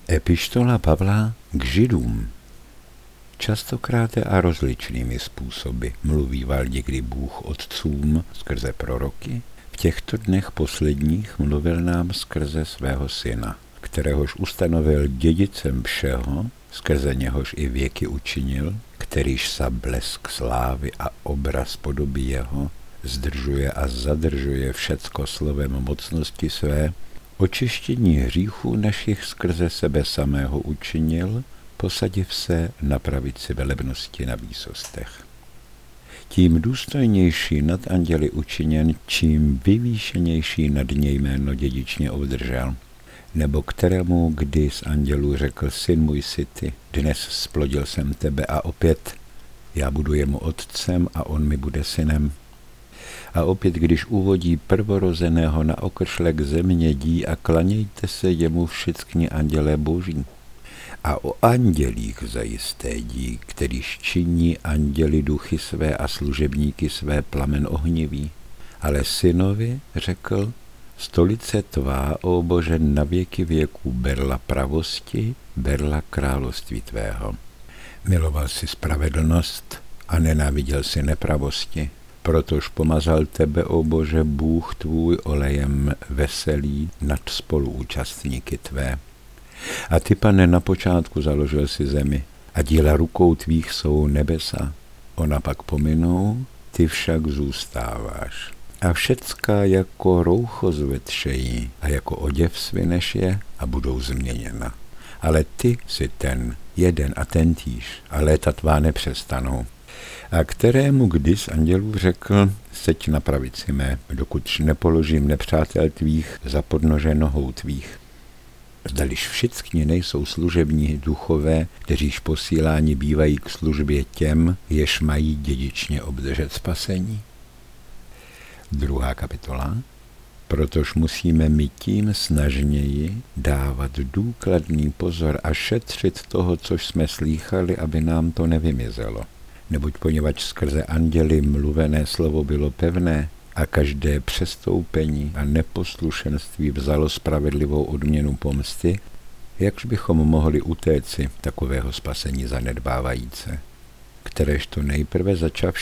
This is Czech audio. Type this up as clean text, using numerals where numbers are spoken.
Epištola Pavla k Židům. Častokrát a rozličnými způsoby mluvíval někdy Bůh otcům skrze proroky. V těchto dnech posledních mluvil nám skrze svého syna, kteréhož ustanovil dědicem všeho, skrze něhož i věky učinil, kterýž sa blesk slávy a obraz podoby jeho zdržuje a zadržuje všecko slovem mocnosti své, očištění hříchů našich skrze sebe samého učinil, posadiv se na pravici velebnosti na výsostech. Tím důstojnější nad anděli učiněn, čím vyvýšenější nad něj jméno dědičně obdržel. Nebo kterému kdy z andělů řekl: Syn můj jsi ty, dnes splodil jsem tebe a opět já budu jemu otcem a on mi bude synem. A opět, když uvodí prvorozeného na okršlek zemědí a klanějte se jemu všichni andělé boží. A o andělích zajisté dí, kterýž činí anděli duchy své a služebníky své plamen ohnivý. Ale synovi řekl: Stolice tvá, ó Bože, na věky věků, berla pravosti, berla království tvého. Miloval si spravedlnost a nenáviděl si nepravosti. Protož pomazal tebe, ó Bože, Bůh tvůj, olejem veselý nad spoluúčastníky tvé. A ty, Pane, na počátku založil si zemi a díla rukou tvých jsou nebesa. Ona pak pominou, ty však zůstáváš. A všecká jako roucho zvetšejí a jako oděv svineš je a budou změněna. Ale ty jsi ten jeden a tentýž a léta tvá nepřestanou. A kterému kdy z andělů řekl: Seď na pravici mé, dokud nepoložím nepřátel tvých za podnože nohou tvých. Zdališ všichni nejsou služební duchové, kteříž posíláni bývají k službě těm, jež mají dědičně obdržet spasení. 2. kapitola. Protož musíme my tím snažněji dávat důkladný pozor a šetřit toho, což jsme slýchali, aby nám to nevymizelo. Neboť poněvadž skrze anděli mluvené slovo bylo pevné a každé přestoupení a neposlušenství vzalo spravedlivou odměnu pomsty, jakž bychom mohli utéci takového spasení zanedbávajíce, kteréž to nejprve začavši